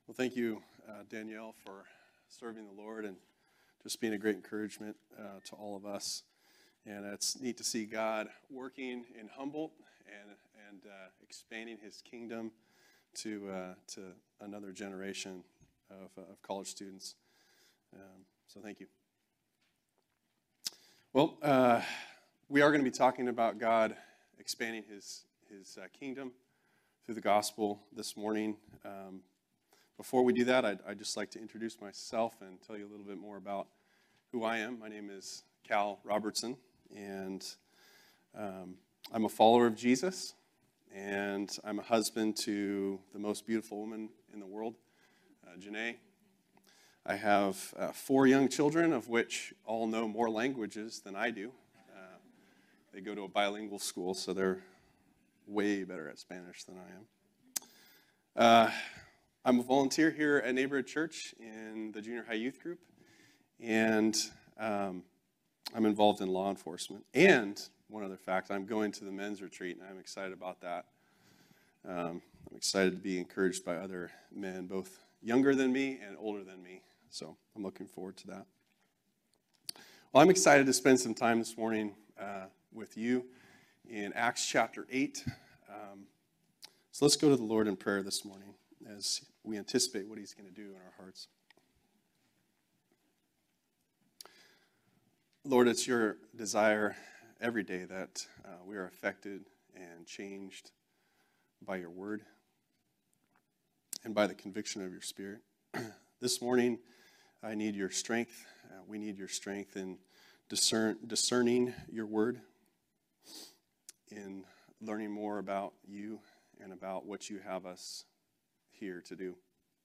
Well, thank you, Danielle, for serving the Lord and just being a great encouragement to all of us. And it's neat to see God working in Humboldt and expanding His kingdom to another generation of college students. So thank you. Well, we are going to be talking about God expanding His kingdom through the gospel this morning. Before we do that, I'd just like to introduce myself and tell you a little bit more about who I am. My name is Cal Robertson, and I'm a follower of Jesus, and I'm a husband to the most beautiful woman in the world, Janae. I have 4 young children, of which all know more languages than I do. They go to a bilingual school, so they're way better at Spanish than I am. I'm a volunteer here at Neighborhood Church in the junior high youth group, and I'm involved in law enforcement. And one other fact, I'm going to the men's retreat, and I'm excited about that. I'm excited to be encouraged by other men, both younger than me and older than me. So I'm looking forward to that. Well, I'm excited to spend some time this morning with you in Acts chapter 8. So let's go to the Lord in prayer this morning as we anticipate what He's going to do in our hearts. Lord, it's your desire every day that we are affected and changed by your word and by the conviction of your Spirit. This morning, I need your strength. We need your strength in discerning your word, in learning more about you and about what you have us here to do.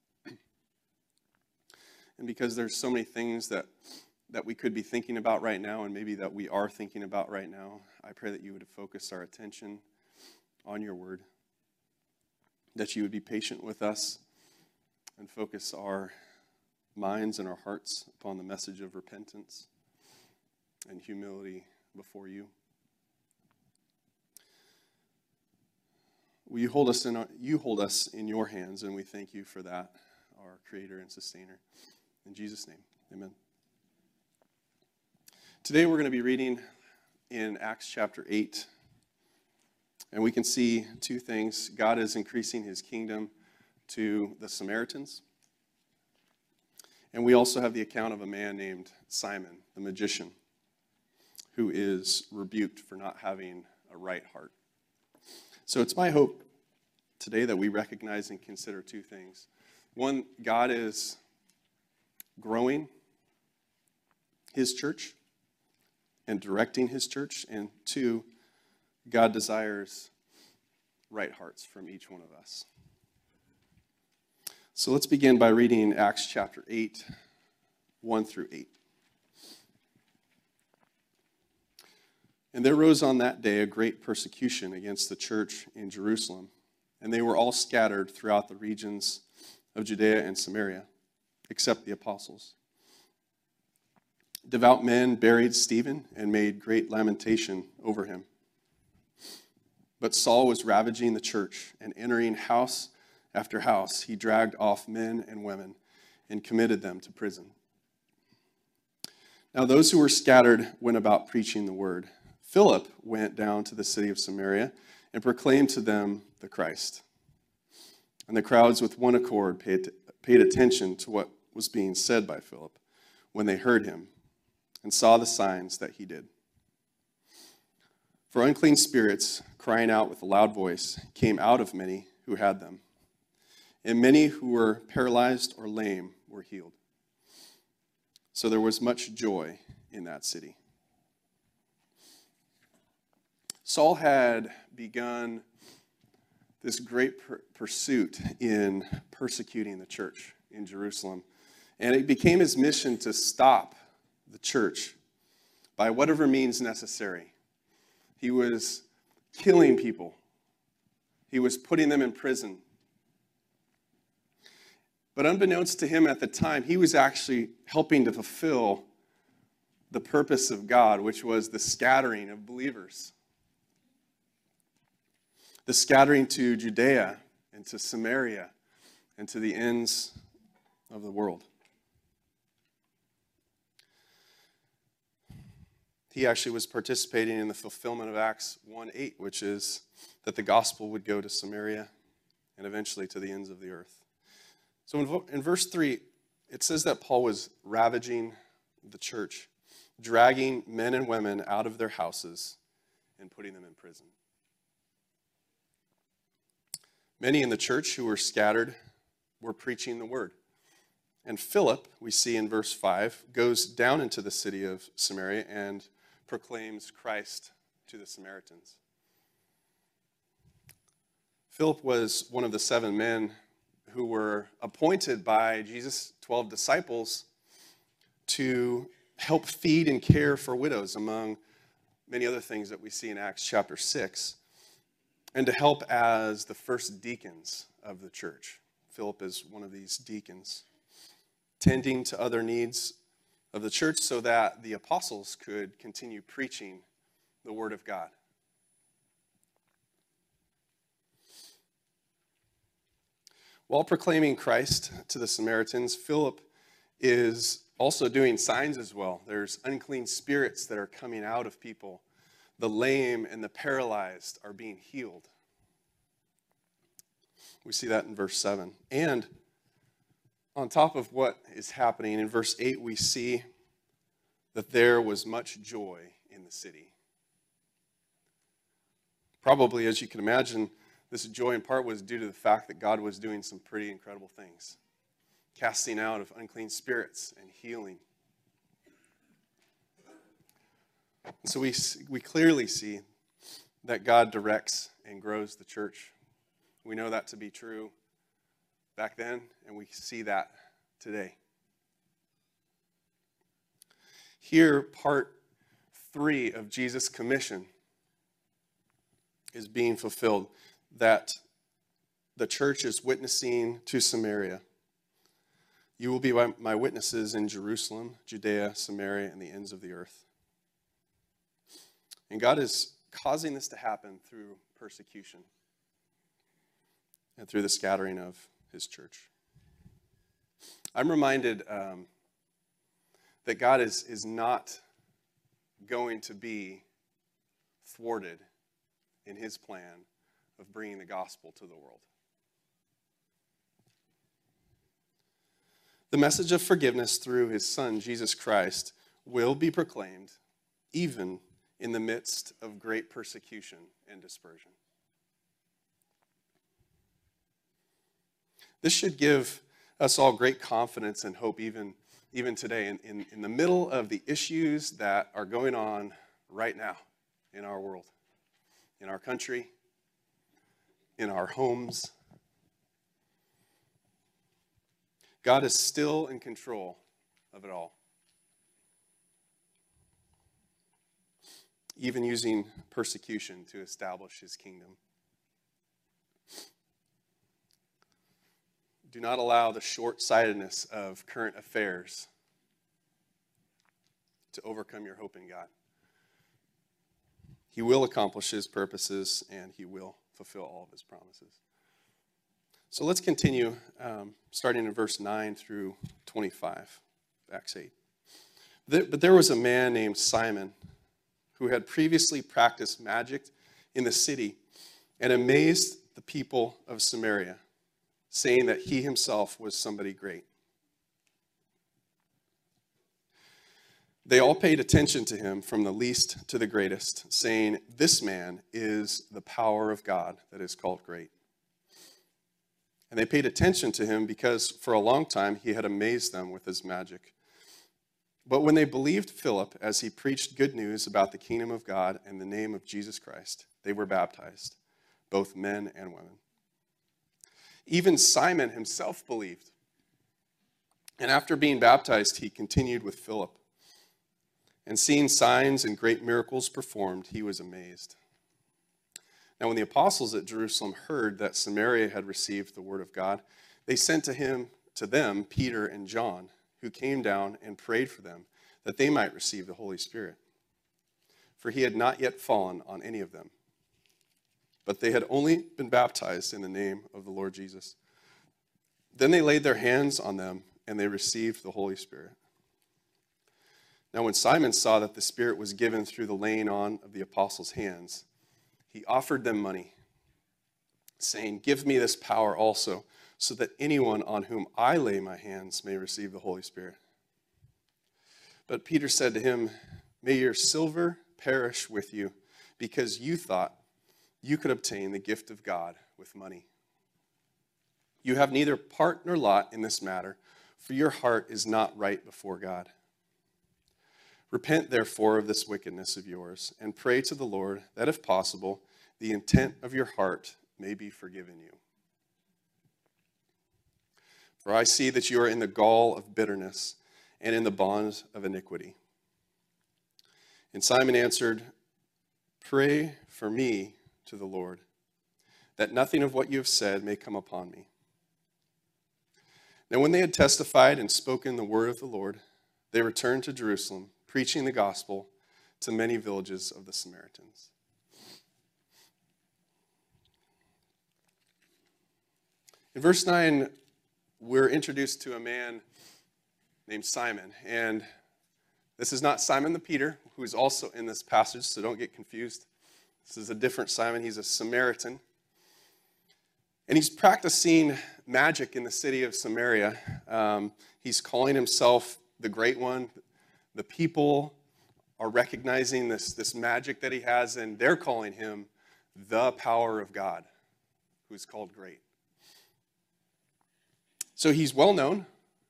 And because there's so many things that we could be thinking about right now, and maybe that we are thinking about right now, I pray that you would focus our attention on your word, that you would be patient with us and focus our minds and our hearts upon the message of repentance and humility before you. Will you hold us in your hands, and we thank you for that, our Creator and Sustainer. In Jesus' name, amen. Today we're going to be reading in Acts chapter 8, and we can see 2 things. God is increasing His kingdom to the Samaritans, and we also have the account of a man named Simon, the magician, who is rebuked for not having a right heart. So it's my hope today that we recognize and consider 2 things. One, God is growing His church and directing His church. And 2, God desires right hearts from each one of us. So let's begin by reading Acts chapter 8, 1 through 8. And there rose on that day a great persecution against the church in Jerusalem, and they were all scattered throughout the regions of Judea and Samaria, except the apostles. Devout men buried Stephen and made great lamentation over him. But Saul was ravaging the church, and entering house after house, he dragged off men and women and committed them to prison. Now those who were scattered went about preaching the word. Philip went down to the city of Samaria and proclaimed to them the Christ. And the crowds with one accord paid attention to what was being said by Philip when they heard him and saw the signs that he did. For unclean spirits, crying out with a loud voice, came out of many who had them. And many who were paralyzed or lame were healed. So there was much joy in that city. Saul had begun this great pursuit in persecuting the church in Jerusalem. And it became his mission to stop the church by whatever means necessary. He was killing people. He was putting them in prison. But unbeknownst to him at the time, he was actually helping to fulfill the purpose of God, which was the scattering of believers. The scattering to Judea and to Samaria and to the ends of the world. He actually was participating in the fulfillment of Acts 1:8, which is that the gospel would go to Samaria and eventually to the ends of the earth. So in verse 3, it says that Paul was ravaging the church, dragging men and women out of their houses and putting them in prison. Many in the church who were scattered were preaching the word. And Philip, we see in verse 5, goes down into the city of Samaria and proclaims Christ to the Samaritans. Philip was one of the 7 men who were appointed by Jesus' 12 disciples to help feed and care for widows, among many other things that we see in Acts chapter 6, and to help as the first deacons of the church. Philip is one of these deacons, tending to other needs of the church so that the apostles could continue preaching the word of God. While proclaiming Christ to the Samaritans, Philip is also doing signs as well. There's unclean spirits that are coming out of people. The lame and the paralyzed are being healed. We see that in verse 7. And on top of what is happening, in verse 8, we see that there was much joy in the city. Probably, as you can imagine, this joy in part was due to the fact that God was doing some pretty incredible things, casting out of unclean spirits and healing. And so we clearly see that God directs and grows the church. We know that to be true back then, and we see that today. Here, part 3 of Jesus' commission is being fulfilled, that the church is witnessing to Samaria. You will be my witnesses in Jerusalem, Judea, Samaria, and the ends of the earth. And God is causing this to happen through persecution and through the scattering of his church. I'm reminded that God is not going to be thwarted in his plan of bringing the gospel to the world. The message of forgiveness through his Son, Jesus Christ, will be proclaimed even in the midst of great persecution and dispersion. This should give us all great confidence and hope even today in the middle of the issues that are going on right now in our world, in our country, in our homes. God is still in control of it all, even using persecution to establish his kingdom. Do not allow the short-sightedness of current affairs to overcome your hope in God. He will accomplish his purposes, and he will fulfill all of his promises. So let's continue, starting in verse 9 through 25, Acts 8. But there was a man named Simon who had previously practiced magic in the city and amazed the people of Samaria, saying that he himself was somebody great. They all paid attention to him from the least to the greatest, saying, "This man is the power of God that is called great." And they paid attention to him because for a long time he had amazed them with his magic. But when they believed Philip as he preached good news about the kingdom of God and the name of Jesus Christ, they were baptized, both men and women. Even Simon himself believed. And after being baptized, he continued with Philip. And seeing signs and great miracles performed, he was amazed. Now when the apostles at Jerusalem heard that Samaria had received the word of God, they sent to them Peter and John, who came down and prayed for them that they might receive the Holy Spirit. For he had not yet fallen on any of them, but they had only been baptized in the name of the Lord Jesus. Then they laid their hands on them, and they received the Holy Spirit. Now when Simon saw that the Spirit was given through the laying on of the apostles' hands, he offered them money, saying, "Give me this power also, so that anyone on whom I lay my hands may receive the Holy Spirit." But Peter said to him, "May your silver perish with you, because you thought you could obtain the gift of God with money. You have neither part nor lot in this matter, for your heart is not right before God. Repent, therefore, of this wickedness of yours, and pray to the Lord that, if possible, the intent of your heart may be forgiven you. For I see that you are in the gall of bitterness and in the bonds of iniquity." And Simon answered, "Pray for me to the Lord, that nothing of what you have said may come upon me." Now when they had testified and spoken the word of the Lord, they returned to Jerusalem, preaching the gospel to many villages of the Samaritans. In verse 9, we're introduced to a man named Simon. And this is not Simon the Peter, who is also in this passage, so don't get confused. This is a different Simon. He's a Samaritan. And he's practicing magic in the city of Samaria. He's calling himself the Great One. The people are recognizing this magic that he has, and they're calling him the power of God, who's called Great. So he's well known.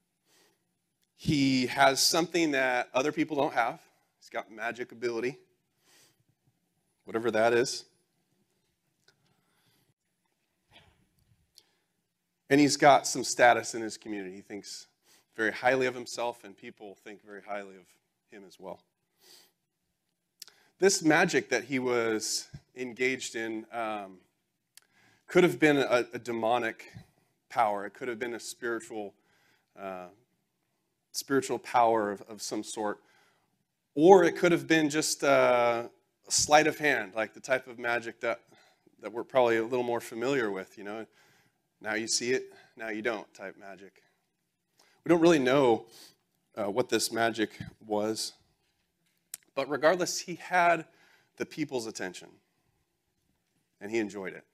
He has something that other people don't have. He's got magic ability, whatever that is. And he's got some status in his community. He thinks very highly of himself, and people think very highly of him as well. This magic that he was engaged in could have been a demonic power. It could have been a spiritual power of some sort. Or it could have been just a sleight of hand, like the type of magic that we're probably a little more familiar with, Now you see it, now you don't type magic. We don't really know what this magic was. But regardless, he had the people's attention. And he enjoyed it.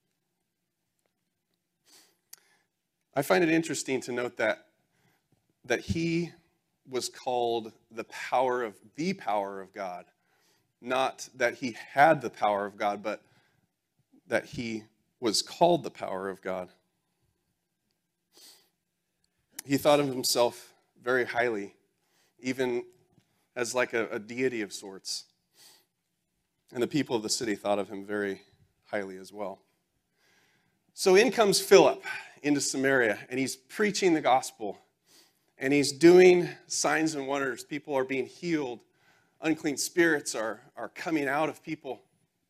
I find it interesting to note that he was called the power of God. Not that he had the power of God, but that he was called the power of God. He thought of himself very highly, even as like a deity of sorts. And the people of the city thought of him very highly as well. So in comes Philip into Samaria, and he's preaching the gospel, and he's doing signs and wonders. People are being healed. Unclean spirits are coming out of people.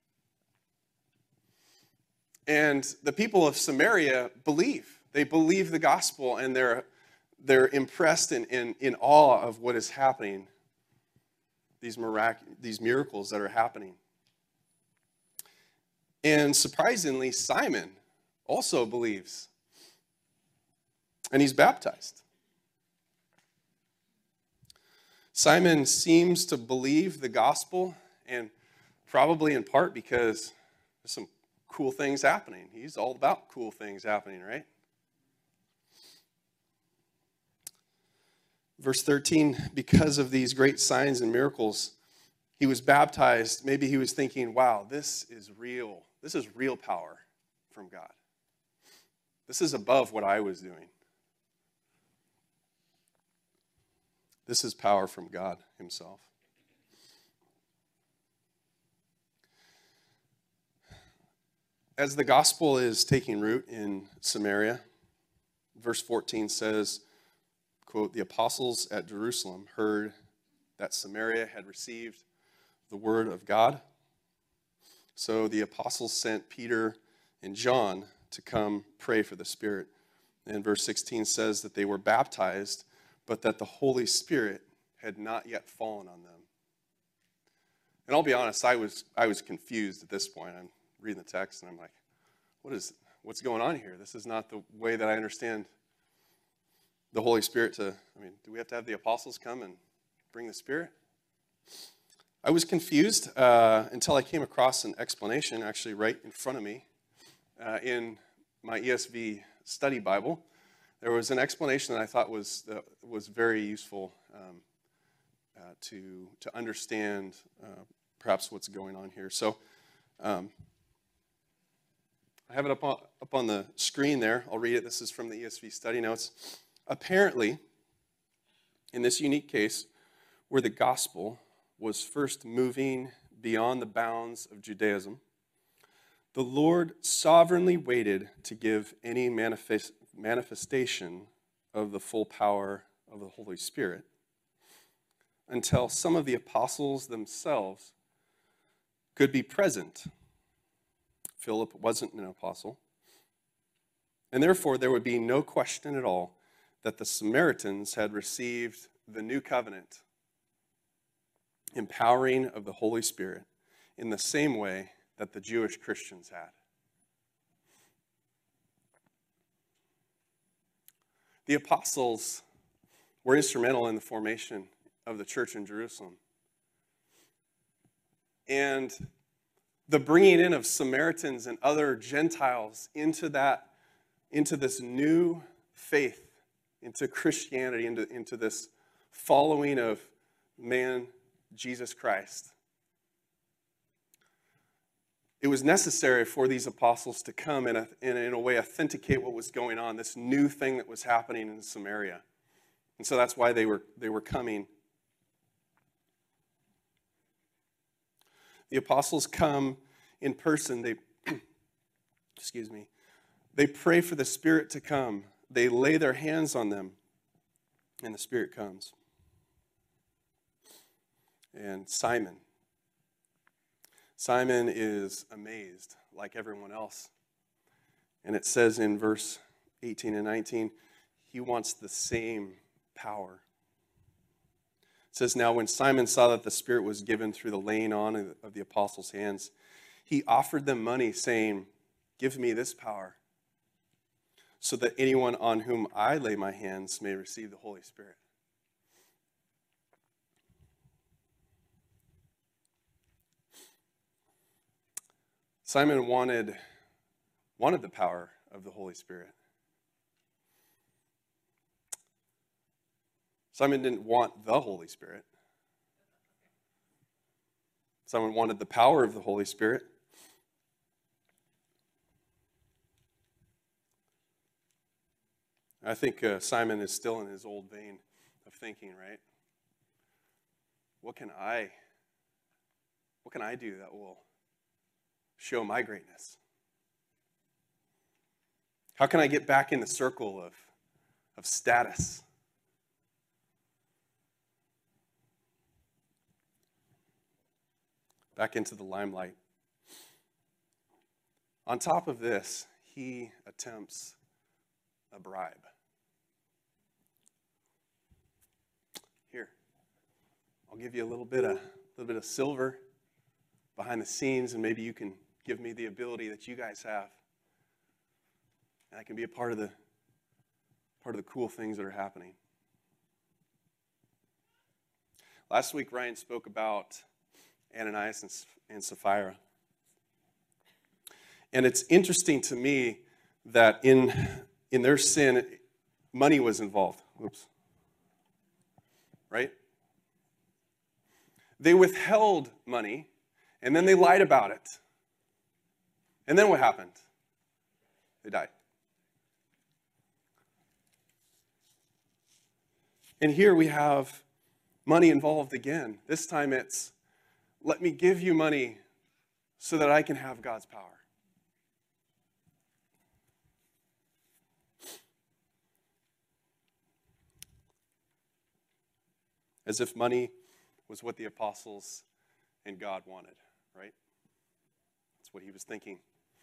And the people of Samaria believe. They believe the gospel, and they're impressed and in awe of what is happening, these miracles that are happening. And surprisingly, Simon also believes, and he's baptized. Simon seems to believe the gospel, and probably in part because there's some cool things happening. He's all about cool things happening, right? Verse 13, because of these great signs and miracles, he was baptized. Maybe he was thinking, wow, this is real. This is real power from God. This is above what I was doing. This is power from God himself. As the gospel is taking root in Samaria, verse 14 says, quote, "The apostles at Jerusalem heard that Samaria had received the word of God. So the apostles sent Peter and John to come pray for the Spirit." And verse 16 says that they were baptized, but that the Holy Spirit had not yet fallen on them. And I'll be honest, I was confused at this point. I'm reading the text and I'm like, what's going on here? This is not the way that I understand the Holy Spirit to, do we have to have the apostles come and bring the Spirit? I was confused until I came across an explanation actually right in front of me in my ESV study Bible. There was an explanation that I thought was very useful to understand perhaps what's going on here. So I have it up on the screen there. I'll read it. This is from the ESV study notes. Apparently, in this unique case, where the gospel was first moving beyond the bounds of Judaism, the Lord sovereignly waited to give any manifestation of the full power of the Holy Spirit until some of the apostles themselves could be present. Philip wasn't an apostle, and therefore there would be no question at all that the Samaritans had received the new covenant, empowering of the Holy Spirit, in the same way that the Jewish Christians had. The apostles were instrumental in the formation of the church in Jerusalem. And the bringing in of Samaritans and other Gentiles into this new faith, into Christianity, into this following of man, Jesus Christ. It was necessary for these apostles to come and in a way authenticate what was going on, this new thing that was happening in Samaria. And so that's why they were coming. The apostles come in person. They pray for the Spirit to come. They lay their hands on them, and the Spirit comes. And Simon is amazed, like everyone else. And it says in verse 18 and 19, he wants the same power. It says, now when Simon saw that the Spirit was given through the laying on of the apostles' hands, he offered them money, saying, give me this power, so that anyone on whom I lay my hands may receive the Holy Spirit. Simon wanted the power of the Holy Spirit. Simon didn't want the Holy Spirit. Simon wanted the power of the Holy Spirit. I think Simon is still in his old vein of thinking, right? What can I do that will show my greatness? How can I get back in the circle of status? Back into the limelight. On top of this, he attempts a bribe. Here, I'll give you a little bit of silver behind the scenes, and maybe you can give me the ability that you guys have, and I can be a part of the cool things that are happening. Last week, Ryan spoke about Ananias and Sapphira. And it's interesting to me that in their sin, money was involved. Oops. Right? They withheld money, and then they lied about it. And then what happened? They died. And here we have money involved again. This time it's, let me give you money so that I can have God's power. As if money was what the apostles and God wanted, right? That's what he was thinking.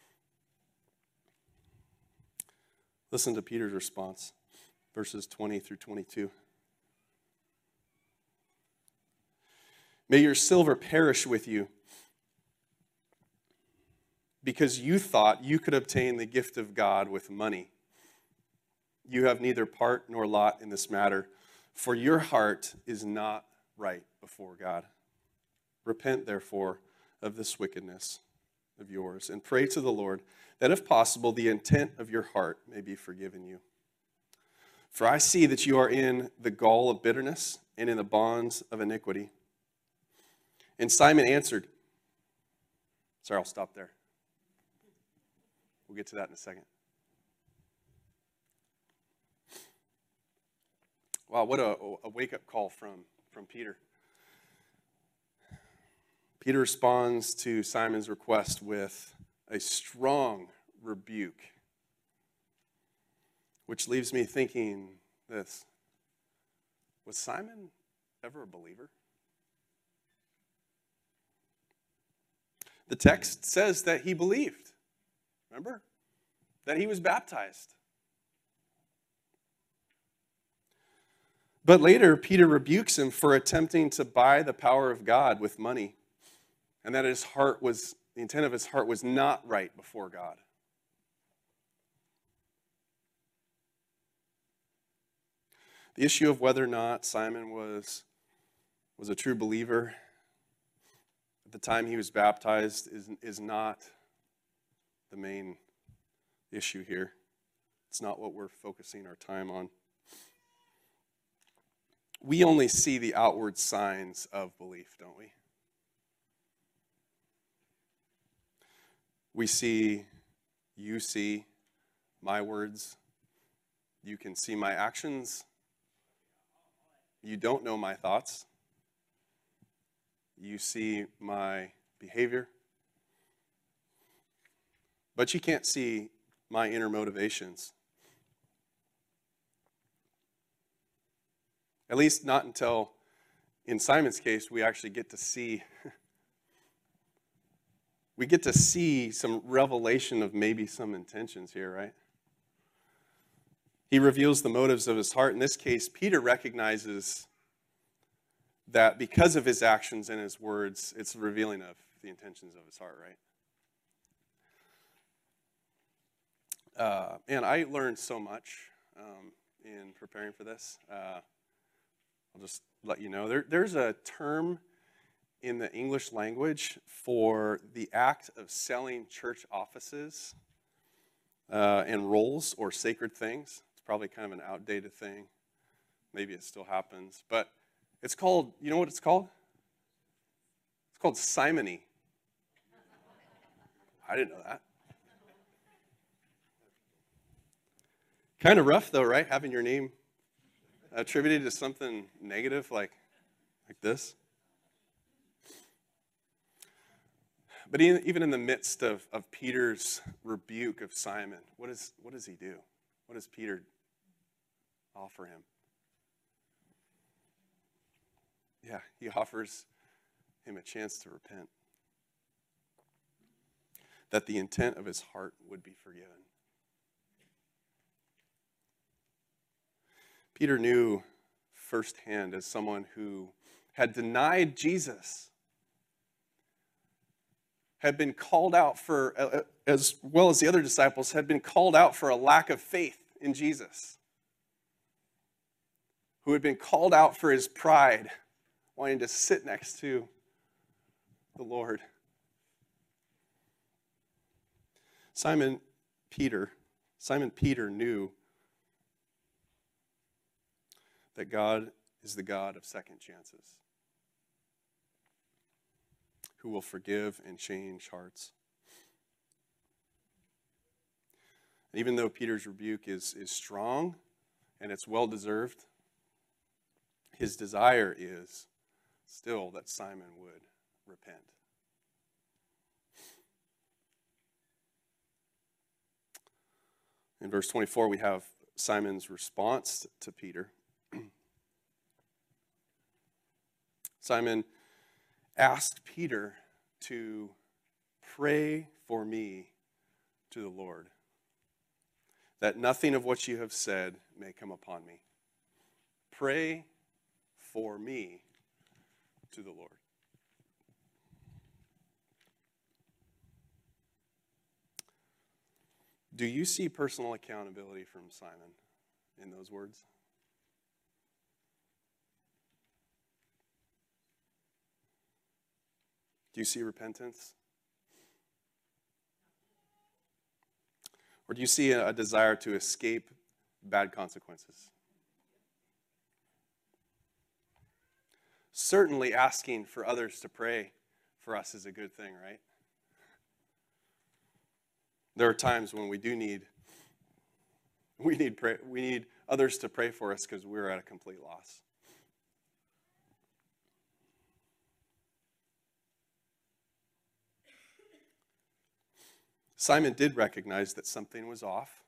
Listen to Peter's response, verses 20 through 22. May your silver perish with you, because you thought you could obtain the gift of God with money. you have neither part nor lot in this matter, for your heart is not right before God. Repent, therefore, of this wickedness of yours, and pray to the Lord that, if possible, the intent of your heart may be forgiven you. For I see that you are in the gall of bitterness and in the bonds of iniquity. And Simon answered, sorry, I'll stop there. We'll get to that in a second. Wow, what a wake-up call from Peter. Peter responds to Simon's request with a strong rebuke, which leaves me thinking this. Was Simon ever a believer? The text says that he believed. Remember? That he was baptized. But later, Peter rebukes him for attempting to buy the power of God with money, and that the intent of his heart was not right before God. The issue of whether or not Simon was a true believer at the time he was baptized is not the main issue here. It's not what we're focusing our time on. We only see the outward signs of belief, don't we? You see my words. You can see my actions. You don't know my thoughts. You see my behavior. But you can't see my inner motivations. At least not until, in Simon's case, we actually get to see some revelation of maybe some intentions here, right? He reveals the motives of his heart. In this case, Peter recognizes that because of his actions and his words, it's revealing of the intentions of his heart, right? And I learned so much in preparing for this. I'll just let you know. There's a term in the English language for the act of selling church offices and roles or sacred things. It's probably kind of an outdated thing. Maybe it still happens. But it's called, you know what it's called? It's called simony. I didn't know that. Kind of rough though, right? Having your name attributed to something negative like this. But even in the midst of Peter's rebuke of Simon, what does he do? What does Peter offer him? Yeah, he offers him a chance to repent. That the intent of his heart would be forgiven. Peter knew firsthand, as someone who had denied Jesus, had been called out for, as well as the other disciples, had been called out for a lack of faith in Jesus, who had been called out for his pride, wanting to sit next to the Lord. Simon Peter knew that God is the God of second chances, who will forgive and change hearts. And even though Peter's rebuke is strong and it's well-deserved, his desire is still that Simon would repent. In verse 24, we have Simon's response to Peter. Simon asked Peter to pray for me to the Lord, that nothing of what you have said may come upon me. Pray for me to the Lord. Do you see personal accountability from Simon in those words? Do you see repentance? Or do you see a desire to escape bad consequences? Certainly asking for others to pray for us is a good thing, right? There are times when we need others to pray for us because we're at a complete loss. Simon did recognize that something was off,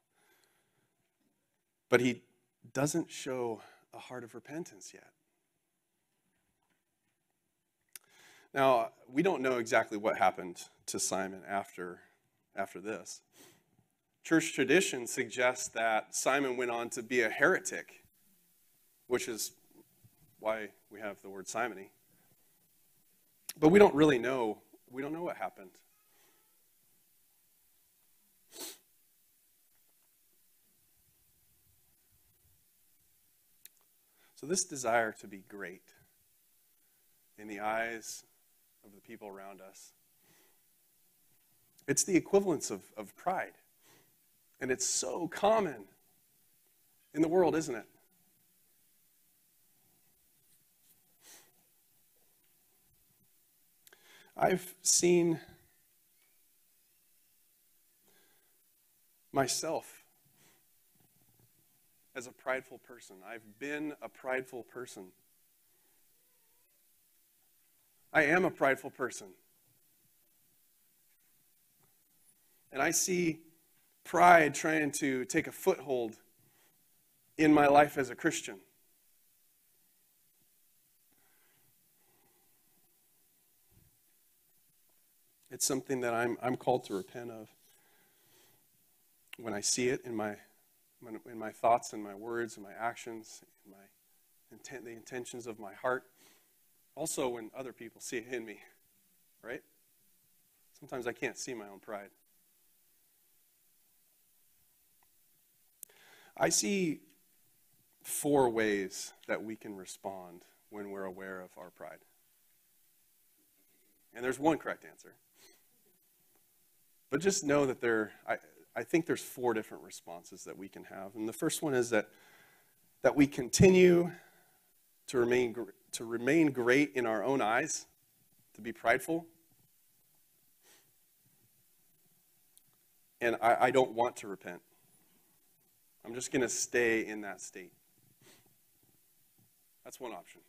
but he doesn't show a heart of repentance yet. Now, we don't know exactly what happened to Simon after this. Church tradition suggests that Simon went on to be a heretic, which is why we have the word simony. But we don't really know. We don't know what happened. So this desire to be great in the eyes of the people around us, it's the equivalence of pride. And it's so common in the world, isn't it? I've seen myself as a prideful person. I've been a prideful person. I am a prideful person. And I see pride trying to take a foothold in my life as a Christian. It's something that I'm called to repent of. When I see it in my thoughts and my words and my actions, in the intentions of my heart. Also when other people see it in me, right? Sometimes I can't see my own pride. I see 4 ways that we can respond when we're aware of our pride. And there's one correct answer. But just know that I think there's 4 different responses that we can have. And the first one is that we continue to remain great in our own eyes, to be prideful. And I don't want to repent. I'm just going to stay in that state. That's one option.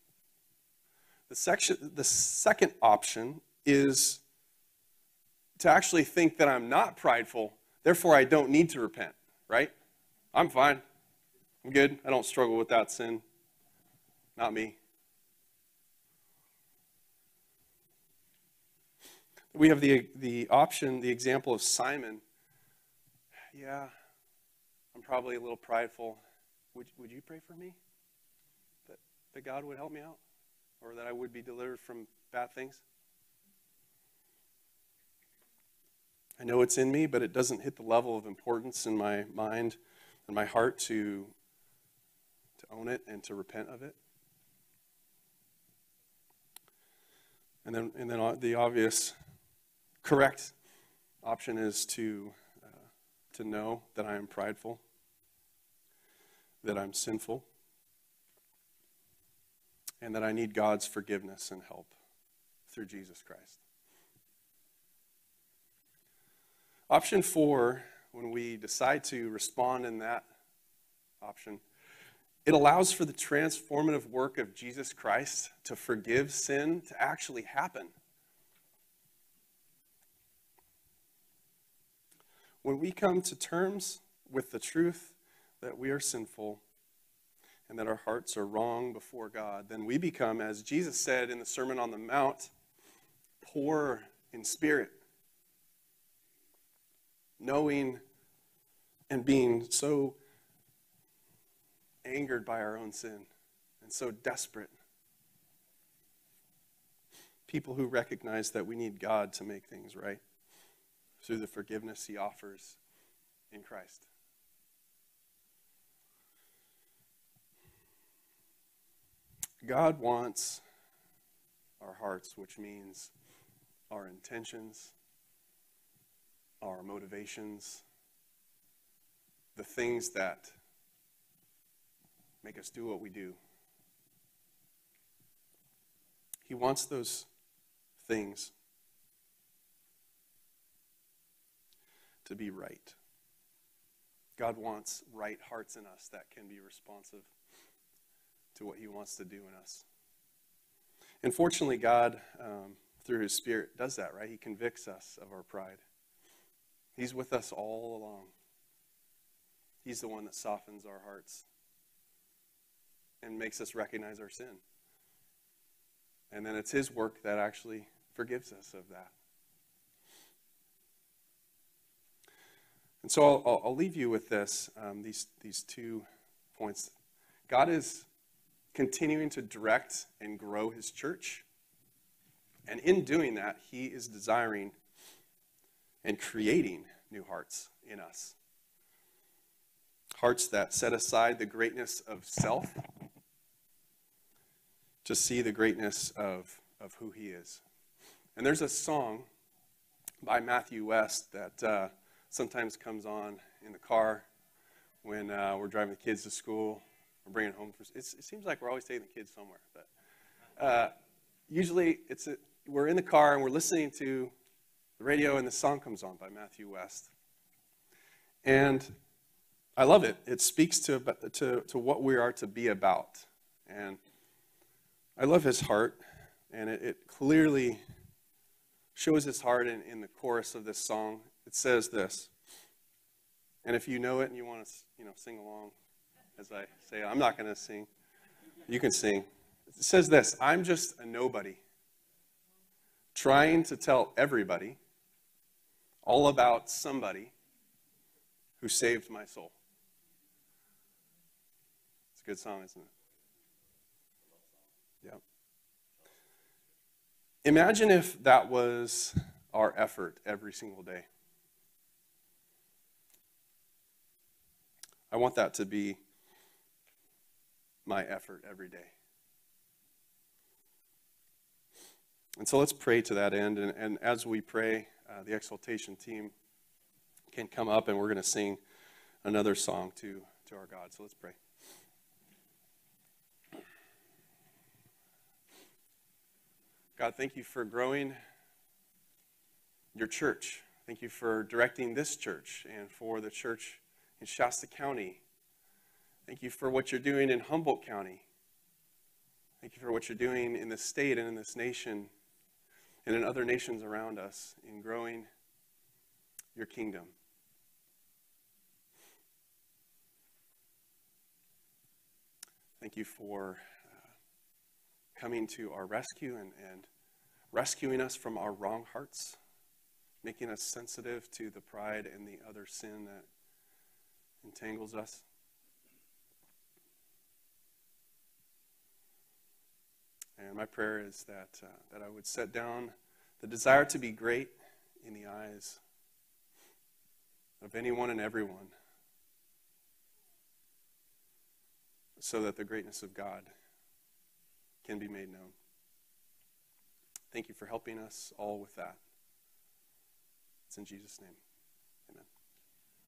The second option is to actually think that I'm not prideful, therefore I don't need to repent, right? I'm fine. I'm good. I don't struggle with that sin. Not me. We have the option, the example of Simon. Yeah, I'm probably a little prideful. Would you pray for me? That God would help me out? Or that I would be delivered from bad things? I know it's in me, but it doesn't hit the level of importance in my mind and my heart to own it and to repent of it. And then the obvious correct option is to know that I am prideful, that I'm sinful, and that I need God's forgiveness and help through Jesus Christ. Option 4, when we decide to respond in that option, it allows for the transformative work of Jesus Christ to forgive sin to actually happen. When we come to terms with the truth that we are sinful and that our hearts are wrong before God, then we become, as Jesus said in the Sermon on the Mount, poor in spirit, knowing and being so angered by our own sin and so desperate. People who recognize that we need God to make things right through the forgiveness he offers in Christ. God wants our hearts, which means our intentions, our motivations, the things that make us do what we do. He wants those things to be right. God wants right hearts in us that can be responsive to what he wants to do in us. And fortunately, God, through his Spirit, does that, right? He convicts us of our pride. He's with us all along. He's the one that softens our hearts and makes us recognize our sin. And then it's his work that actually forgives us of that. And so I'll leave you with this, these 2 points. God is continuing to direct and grow his church. And in doing that, he is desiring and creating new hearts in us. Hearts that set aside the greatness of self to see the greatness of who he is. And there's a song by Matthew West that sometimes comes on in the car when we're driving the kids to school or bringing home. It seems like we're always taking the kids somewhere, but usually we're in the car and we're listening to the radio and the song comes on by Matthew West. And I love it. It speaks to what we are to be about. And I love his heart, and it clearly shows his heart in the chorus of this song. It says this, and if you know it and you want to sing along as I say, I'm not going to sing. You can sing. It says this: I'm just a nobody trying to tell everybody all about somebody who saved my soul. It's a good song, isn't it? Yeah. Imagine if that was our effort every single day. I want that to be my effort every day. And so let's pray to that end. And as we pray, the exaltation team can come up and we're going to sing another song to our God. So let's pray. God, thank you for growing your church. Thank you for directing this church and for the church in Shasta County. Thank you for what you're doing in Humboldt County. Thank you for what you're doing in this state and in this nation and in other nations around us in growing your kingdom. Thank you for coming to our rescue and rescuing us from our wrong hearts, making us sensitive to the pride and the other sin that entangles us. And my prayer is that I would set down the desire to be great in the eyes of anyone and everyone, so that the greatness of God can be made known. Thank you for helping us all with that. It's in Jesus' name.